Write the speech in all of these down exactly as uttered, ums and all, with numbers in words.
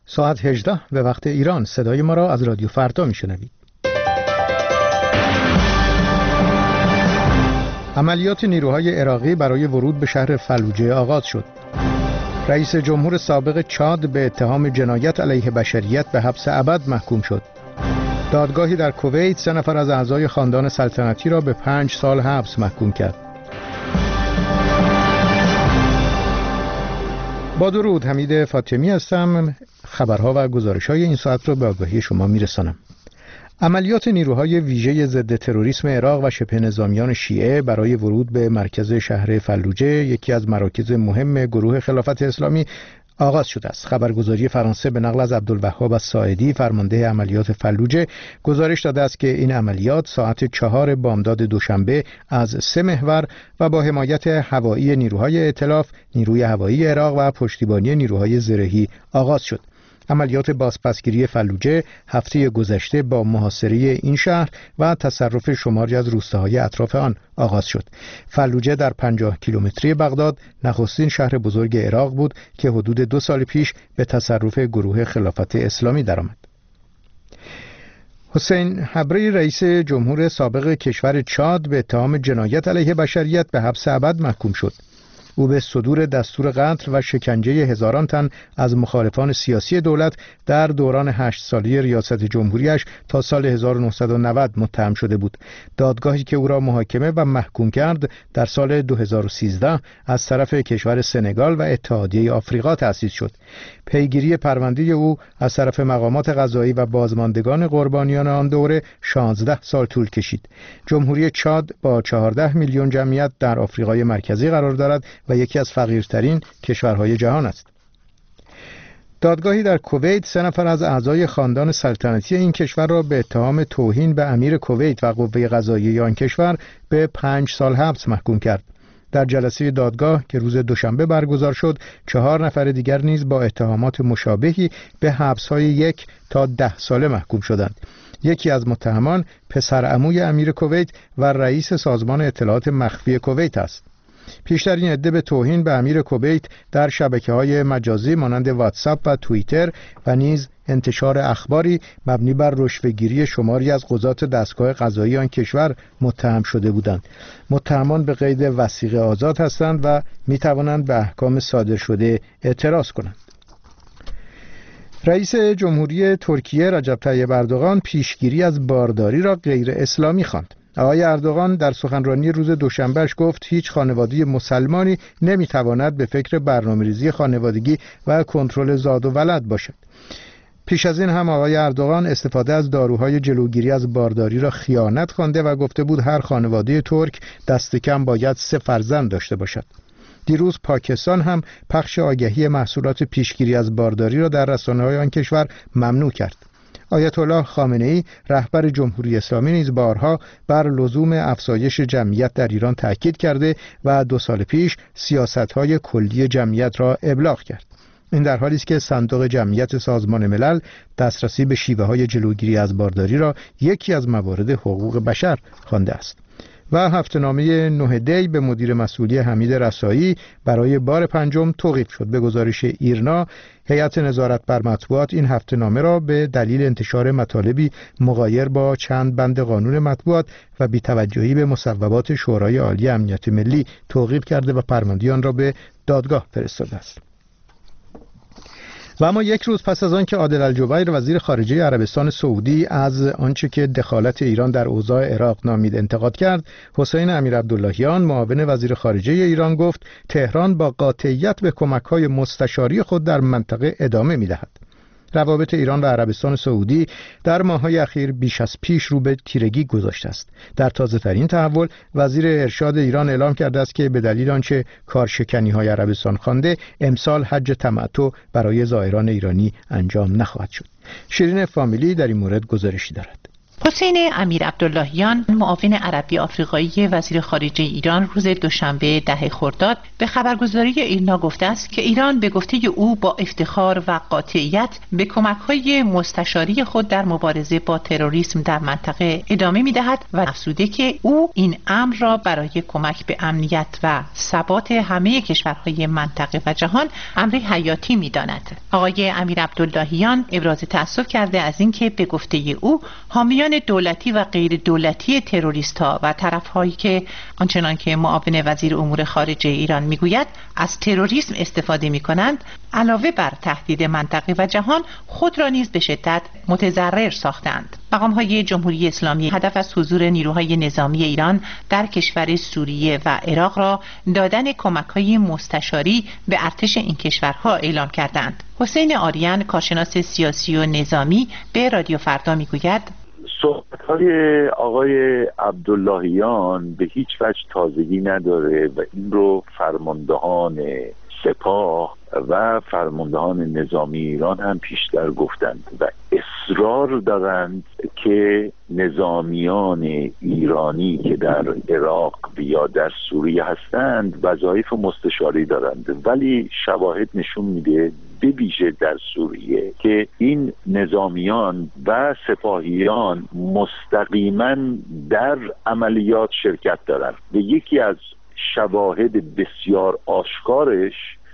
ساعت هجده به وقت ایران. صدای ما را از رادیو فردا میشنوید. عملیات نیروهای عراقی برای ورود به شهر فلوجه آغاز شد. رئیس جمهور سابق چاد به اتهام جنایت علیه بشریت به حبس ابد محکوم شد. دادگاهی در کویت سه نفر از اعضای خاندان سلطنتی را به پنج سال حبس محکوم کرد. با درود، حمید فاطمی هستم. خبرها و گزارش‌های این ساعت را به آگاهی شما میرسانم. عملیات نیروهای ویژه ضد تروریسم عراق و شبه نظامیان شیعه برای ورود به مرکز شهر فلوجه، یکی از مراکز مهم گروه خلافت اسلامی، آغاز شده است. خبرگزاری فرانسه به نقل از عبدالوهاب الساعدی، فرمانده عملیات فلوجه، گزارش داده است که این عملیات ساعت چهار بامداد دوشنبه از سه محور و با حمایت هوایی نیروهای ائتلاف، نیروی هوایی عراق و پشتیبانی نیروهای زرهی آغاز شد. عملیات بازپسگیری فلوجه هفته گذشته با محاصره این شهر و تصرف شماری از روستاهای اطراف آن آغاز شد. فلوجه در پنجاه کیلومتری بغداد نخستین شهر بزرگ عراق بود که حدود دو سال پیش به تصرف گروه خلافت اسلامی درآمد. حسین حبری، رئیس جمهور سابق کشور چاد، به اتهام جنایت علیه بشریت به حبس ابد محکوم شد. او به صدور دستور قتل و شکنجه هزاران تن از مخالفان سیاسی دولت در دوران هشت سالی ریاست جمهوریش تا سال هزار و نهصد و نود متهم شده بود. دادگاهی که او را محاکمه و محکوم کرد در سال دو هزار و سیزده از طرف کشور سنگال و اتحادیه آفریقا تأسیس شد. پیگیری پرونده او از طرف مقامات قضایی و بازماندگان قربانیان آن دوره شانزده سال طول کشید. جمهوری چاد با چهارده میلیون جمعیت در آفریقای مرکزی قرار دارد و یکی از فقیرترین کشورهای جهان است. دادگاهی در کویت سه نفر از اعضای خاندان سلطنتی این کشور را به اتهام توهین به امیر کویت و قوه قضاییه آن کشور به پنج سال حبس محکوم کرد. در جلسه دادگاه که روز دوشنبه برگزار شد، چهار نفر دیگر نیز با اتهامات مشابهی به حبس‌های یک تا ده ساله محکوم شدند. یکی از متهمان پسر عموی امیر کویت و رئیس سازمان اطلاعات مخفی کویت است. پیشتر این عده به توهین به امیر کویت در شبکه‌های مجازی مانند واتساپ و توییتر و نیز انتشار اخباری مبنی بر رشوه‌گیری شماری از قضات دستگاه قضایی آن کشور متهم شده بودند. متهمان به قید وثیقه آزاد هستند و می‌توانند به احکام صادر شده اعتراض کنند. رئیس جمهوری ترکیه رجب طیب اردوغان پیشگیری از بارداری را غیر اسلامی خواند. آقای اردوغان در سخنرانی روز دوشنبهش گفت هیچ خانواده مسلمانی نمیتواند به فکر برنامه‌ریزی خانوادگی و کنترل زاد و ولد باشد. پیش از این هم آقای اردوغان استفاده از داروهای جلوگیری از بارداری را خیانت خوانده و گفته بود هر خانواده ترک دست کم باید سه فرزند داشته باشد. دیروز پاکستان هم پخش آگهی محصولات پیشگیری از بارداری را در رسانه‌های آن کشور ممنوع کرد. آیت الله خامنه‌ای رهبر جمهوری اسلامی نیز بارها بر لزوم افزایش جمعیت در ایران تاکید کرده و دو سال پیش سیاست‌های کلی جمعیت را ابلاغ کرد. این در حالی است که صندوق جمعیت سازمان ملل دسترسی به شیوه‌های جلوگیری از بارداری را یکی از موارد حقوق بشر خوانده است. و هفته‌نامه نه دی به مدیر مسئولی حمید رسایی برای بار پنجم توقیف شد. به گزارش ایرنا، هیئت نظارت بر مطبوعات این هفته‌نامه را به دلیل انتشار مطالبی مغایر با چند بند قانون مطبوعات و بی‌توجهی به مصوبات شورای عالی امنیت ملی توقیف کرده و فرمانده آن را به دادگاه فرستاده است. و اما یک روز پس از آن که عادل الجبیر وزیر خارجه عربستان سعودی از آنچه که دخالت ایران در اوضاع عراق نامید انتقاد کرد، حسین امیرعبداللهیان معاون وزیر خارجه ایران گفت تهران با قاطعیت به کمک‌های مستشاری خود در منطقه ادامه می‌دهد. روابط ایران و عربستان سعودی در ماه‌های اخیر بیش از پیش رو به تیرگی گذاشته است. در تازه‌ترین تحول وزیر ارشاد ایران اعلام کرده است که به دلیل آنچه کارشکنی‌های عربستان خوانده، امسال حج تمتع برای زائران ایرانی انجام نخواهد شد. شیرین فامیلی در این مورد گزارشی دارد. حسین امیر عبداللهیان، معاون عربی آفریقایی وزیر خارجه ایران، روز دوشنبه ده خرداد به خبرگزاری ایرنا گفته است که ایران به گفته او با افتخار و قاطعیت به کمک‌های مستشاری خود در مبارزه با تروریسم در منطقه ادامه می‌دهد و افزوده که او این امر را برای کمک به امنیت و ثبات همه کشورهای منطقه و جهان امری حیاتی می‌داند. آقای امیر عبداللهیان ابراز تأسف کرده از اینکه به گفته او حامیان دولتی و غیر دولتی تروریست‌ها و طرف‌هایی که آنچنان که معاون وزیر امور خارجه ایران میگوید از تروریسم استفاده می‌کنند، علاوه بر تهدید منطقه و جهان خود را نیز به شدت متضرر ساختند. مقام‌های جمهوری اسلامی هدف از حضور نیروهای نظامی ایران در کشور سوریه و عراق را دادن کمک‌های مستشاری به ارتش این کشورها اعلام کردند. حسین آریان، کارشناس سیاسی و نظامی، به رادیو فردا میگوید صحبت‌های آقای عبداللهیان به هیچ وجه تازگی نداره و این رو فرماندهان سپاه و فرماندهان نظامی ایران هم پیشتر گفتند و اصرار دارند که نظامیان ایرانی که در عراق یا در سوریه هستند وظایف مستشاری دارند، ولی شواهد نشون میده به ویژه در سوریه که این نظامیان و سپاهیان مستقیما در عملیات شرکت دارند و یکی از شواهد بسیار آشکارش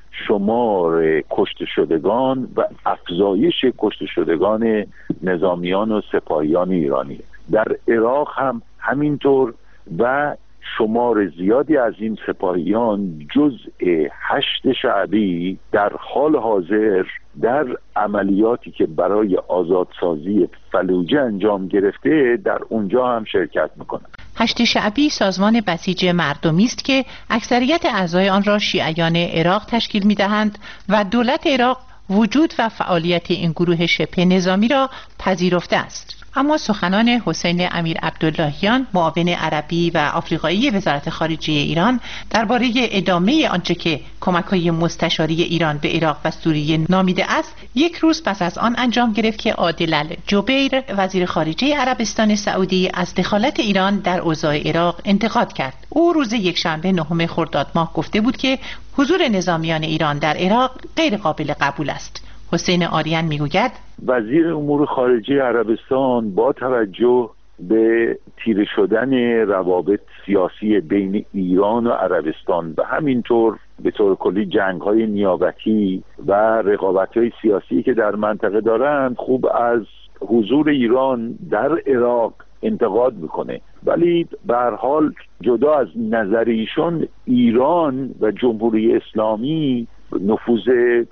شمار کشته شدگان و افزایش کشته شدگان نظامیان و سپاهیان ایرانی در عراق هم همینطور و شمار زیادی از این سپاهیان جزء هشت شعبی در حال حاضر در عملیاتی که برای آزادسازی فلوجه انجام گرفته در اونجا هم شرکت میکنند. هشت شعبی سازمان بسیج مردمی است که اکثریت اعضای آن را شیعیان عراق تشکیل میدهند و دولت عراق وجود و فعالیت این گروه شبه نظامی را پذیرفته است. اما سخنان حسین امیر عبداللهیان، معاون عربی و آفریقایی وزارت خارجه ایران درباره ادامه آنچه که کمک‌های مستشاری ایران به عراق و سوریه نامیده است، یک روز پس از آن انجام گرفت که عادل الجبیر، وزیر خارجه عربستان سعودی، از دخالت ایران در اوضاع عراق انتقاد کرد. او روز یکشنبه نهم خرداد ماه گفته بود که حضور نظامیان ایران در عراق غیر قابل قبول است. حسین آریان میگوید وزیر امور خارجه عربستان با توجه به تیره شدن روابط سیاسی بین ایران و عربستان و همینطور به طور کلی جنگ‌های نیابتی و رقابت‌های سیاسی که در منطقه دارند خوب از حضور ایران در عراق انتقاد میکنه، ولی به هر حال جدا از نظر ایشون ایران و جمهوری اسلامی نفوذ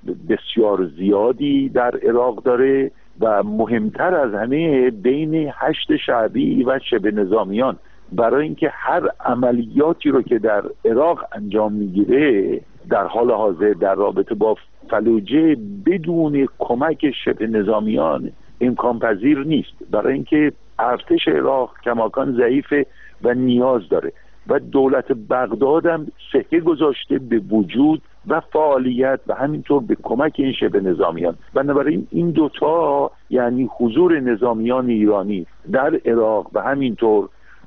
بسیار زیادی در عراق داره و مهمتر از همه بین هشت شعبی و شبه نظامیان، برای اینکه هر عملیاتی رو که در عراق انجام میگیره در حال حاضر در رابطه با فلوجه بدون کمک شبه نظامیان امکان پذیر نیست، برای اینکه ارتش عراق کماکان ضعیفه و نیاز داره و دولت بغداد هم سکه گذاشته به وجود و فعالیت و همینطور به کمک این شبه نظامیان. بنابراین این دوتا یعنی حضور نظامیان ایرانی در عراق و همینطور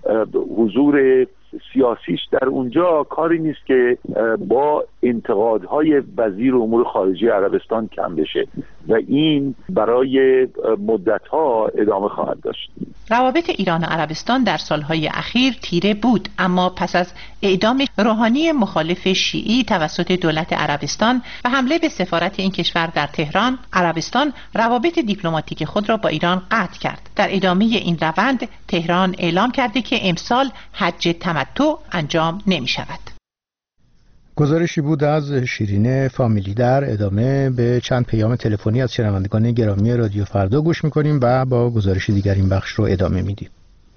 حضور سیاسیش در اونجا کاری نیست که با انتقادهای وزیر امور خارجه عربستان کم بشه و این برای مدتها ادامه خواهد داشت. روابط ایران و عربستان در سالهای اخیر تیره بود، اما پس از اعدام روحانی مخالف شیعی توسط دولت عربستان و حمله به سفارت این کشور در تهران، عربستان روابط دیپلماتیک خود را با ایران قطع کرد. در ادامه این روند تهران اعلام کرده که امسال حج تمتع انجام نمی شود. گزارشی بود از شیرین فامیلی. در ادامه به چند پیام تلفنی از شنوندگان گرامی رادیو فردا گوش میکنیم و با گزارش دیگر این بخش رو ادامه میدیم.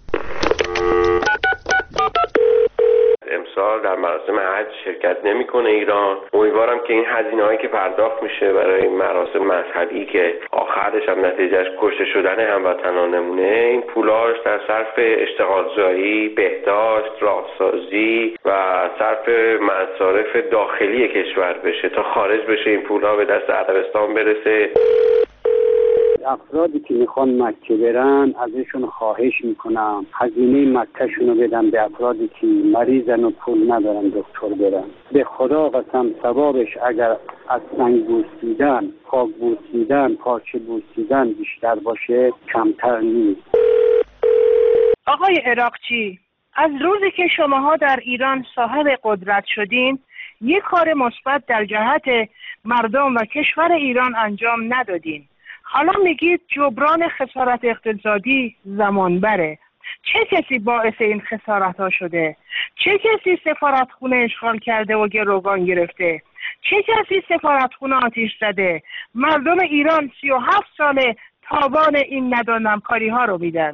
امسال در مراسم حج شرکت نمیکنه ایران. امیدوارم که این هزینه‌هایی که پرداخت میشه برای این مراسم مذهبی که آخرش هم نتیجهش کشته شدن هموطنانمونه، این پولاش در صرف اشتغالزایی، بهداشت، راهسازی و صرف مصارف داخلی کشور بشه تا خارج بشه این پولها به دست عربستان برسه. افرادی که میخوان مکه برن ازشون خواهش میکنم هزینه مکه شونو بدن به افرادی که مریضن و پول ندارن دکتر برن. به خدا قسم ثوابش اگر از سنگ بوسیدن، خاک بوسیدن، پارچه بوسیدن بیشتر باشه کمتر نیست. آقای عراقچی، از روزی که شماها در ایران صاحب قدرت شدین یک کار مثبت در جهت مردم و کشور ایران انجام ندادین. حالا میگید جبران خسارت اقتصادی زمان بره. چه کسی باعث این خسارت ها شده؟ چه کسی سفارتخونه اشغال کرده و گروگان گرفته؟ چه کسی سفارتخونه آتیش زده؟ مردم ایران سی و هفت ساله تاوان این ندانمکاری ها رو میدن.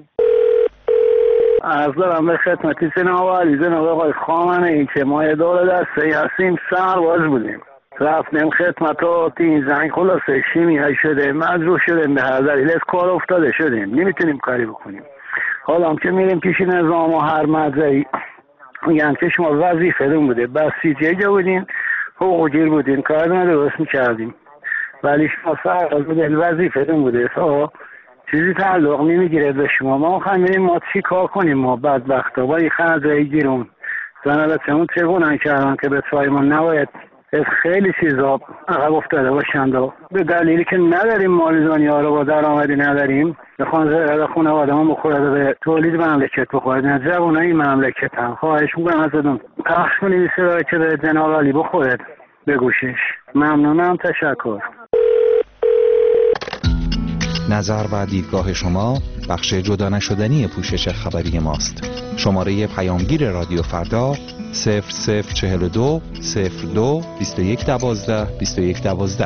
از دارم به خدمتی جناب علی جناب آقای خامنه ای که ما یه دور دسته هستیم سرباز بودیم، رفتیم خدمت و تین زنگ خلاصه شیمیایی شده مجروح شدیم به هر دلیل از کار افتاده شدیم نمیتونیم کاری بکنیم. حالا هم که میریم پیش نظام و هر مدرعی میگن که شما وظیفه دون بوده بسیجه جا بودین حقوق گیر بودین کار ندرست میکردیم ولی شما سرباز بوده وظیفه دون بوده تا چیزی تعلق نمیگیره به شما. ما خواهیم ما چی کار کنیم؟ ما بدبخت ها با این خنده گیرون زنالته اون چگونن کردن که به توی ما نباید از خیلی چیزا عقب افتاده باشند و به دلیلی که نداریم مالیزانی ها رو با درآمدی نداریم بخوان زرده خانواده ما بخورده به تولید مملکت بخورد. نه جوان این مملکت هم خواهش میکنم ازتون پخش کنید صدایی که به جناب علی بخورد به گوشش. ممنونم، تشکر. نظر و دیدگاه شما بخش جدا نشدنی پوشش خبری ماست. شماره پیامگیر رادیو فردا صفر صفر چهل و دو صفر دو بیست و یک دوازده بیست و یک دوازده.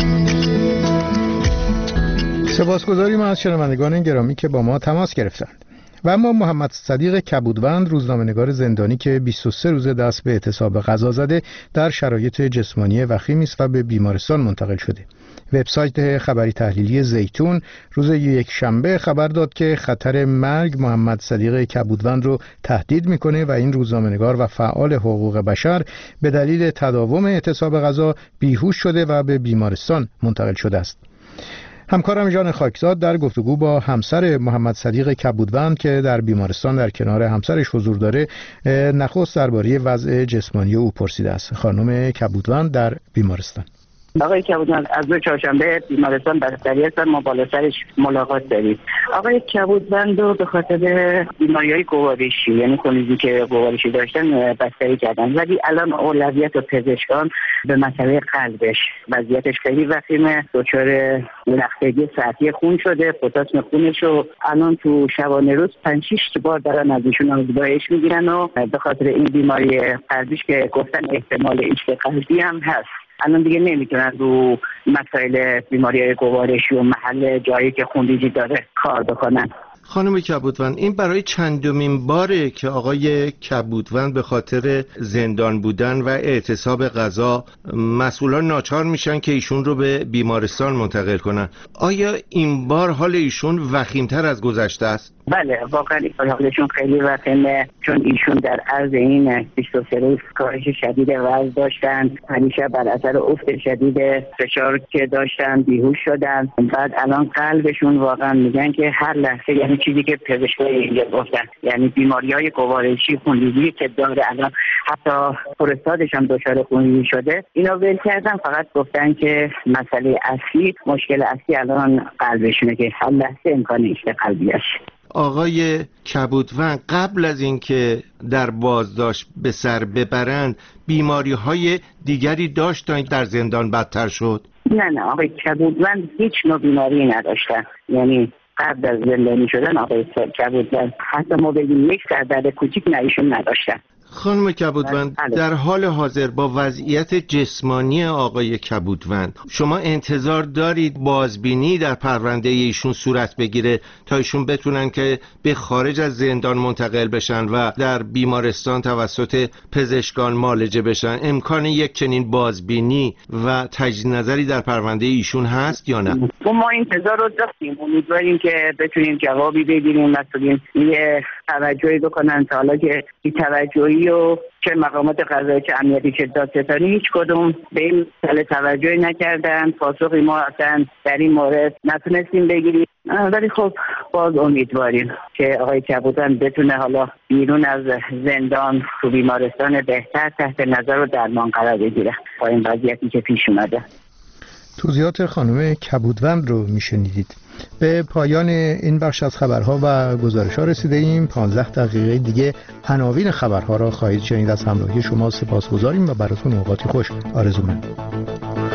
سپاسگزاریم از شنوندگان گرامی که با ما تماس گرفتند. و اما محمد صدیق کبودوند، روزنامه‌نگار زندانی که بیست و سه روز دست به اعتصاب غذا زده، در شرایط جسمانی وخیمی است و به بیمارستان منتقل شده. وبسایت خبری تحلیلی زیتون روز یک شنبه خبر داد که خطر مرگ محمد صدیق کبودوند رو تهدید میکنه و این روزنامه‌نگار و فعال حقوق بشر به دلیل تداوم اعتصاب غذا بیهوش شده و به بیمارستان منتقل شده است. همکارم ژان خاکزاد در گفتگو با همسر محمد صدیق کبودوند که در بیمارستان در کنار همسرش حضور داره نخست درباره وضع جسمانی او پرسیده است. خانم کبودوند در بیمارستان. آقای کبودوند از دو چهارشنبه بیمارستان بستری هستن، ما بالا سرش ملاقات داریم. آقای کبودوند رو به خاطر بیماری‌های گوارشی یعنی کلیدی که گوارشی داشتن بستری کردن، ولی الان اولویت و پزشکان به مسئله قلبش وضعیتش خیلی وخیمه، دچار لختگی سطحی خون شده، پتاسیم خونش رو الان تو شبانه روز پنج شش بار دارن از ایشون آزمایش میگیرن و به خاطر این بیماری قلبیش که گفتن احتمال ایست قلبی هم هست. الان دیگه نمیتونن رو مسائل بیماری گوارشی و محل جایی که خونریزی داره کار بکنن. خانم کبودوند، این برای چندمین باره که آقای کبودوند به خاطر زندان بودن و اعتصاب غذا مسئولان ناچار میشن که ایشون رو به بیمارستان منتقل کنن. آیا این بار حال ایشون وخیم‌تر از گذشته است؟ بله واقعا حالشون خیلی وخیمه، چون ایشون در عرض این بیست و سه روز کاهش شدید وزن داشتن، همیشه بر اثر افت شدید فشار که داشتن بیهوش شدن. بعد الان قلبشون واقعا میگن که هر لحظه، یعنی چیزی که پزشکای اینجا گفتن، یعنی بیماری‌های گوارشی خونریزی که داره، الان حتی پروستاتش هم دچار خونریزی شده، اینا ول کردن. فقط گفتن که مسئله اصلی، مشکل اصلی الان قلبشونه که هر لحظه امکان ایست قلبی است. آقای کبودوند قبل از اینکه در بازداشت به سر ببرند بیماری‌های دیگری داشت تا در زندان بدتر شد؟ نه نه آقای کبودوند هیچ نوع بیماری نداشتن، یعنی قبل از زندانی شدن آقای کبودوند حتی ما بگیم یک سردرد کوچیک نه ایشون نداشتن. خانم کبودوند، در حال حاضر با وضعیت جسمانی آقای کبودوند شما انتظار دارید بازبینی در پرونده ایشون صورت بگیره تا ایشون بتونن که به خارج از زندان منتقل بشن و در بیمارستان توسط پزشکان معالجه بشن؟ امکان یک چنین بازبینی و تجدید نظری در پرونده ایشون هست یا نه؟ ما انتظار رو داشتیم، امیدواریم که بتونیم جوابی بگیریم، مسئولین یه توجهی بکنن تا حالا که این توجهی امنیتی و چه مقامات قضایی چه امنیتی چه دادستانی هیچ کدوم به این مسئله توجهی نکردن. پاسخی ما اصلا در این مورد نتونستیم بگیریم، ولی خب باز امیدواریم که آقای کبودوند بتونه حالا بیرون از زندان تو بیمارستان بهتر تحت نظر و درمان قرار بگیره با این وضعیتی که پیش اومده. توضیحات خانم کبودوند رو میشنیدید. به پایان این بخش از خبرها و گزارش‌ها رسیده ایم. پانزده دقیقه دیگه عناوین خبرها را خواهید شنید. از همراهی شما سپاسگزاریم و براتون اوقاتی خوش آرزو می‌کنم.